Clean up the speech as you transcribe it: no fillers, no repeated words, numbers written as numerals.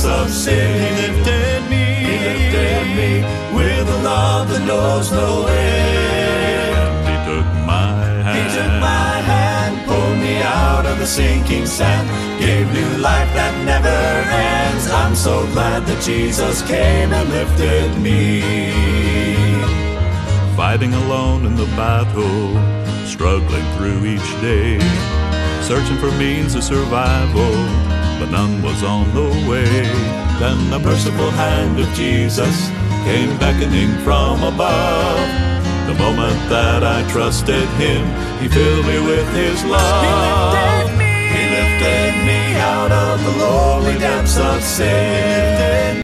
of sin. He lifted me. He lifted me with a love that knows no end. He took my hand. He took my hand, pulled me out of the sinking sand, gave new life that never ends. I'm so glad that Jesus came and lifted me. Fighting alone in the battle, struggling through each day, searching for means of survival, but none was on the way. Then the merciful hand of Jesus came beckoning from above. The moment that I trusted Him, He filled me with His love. He lifted me out of the lowly depths of sin.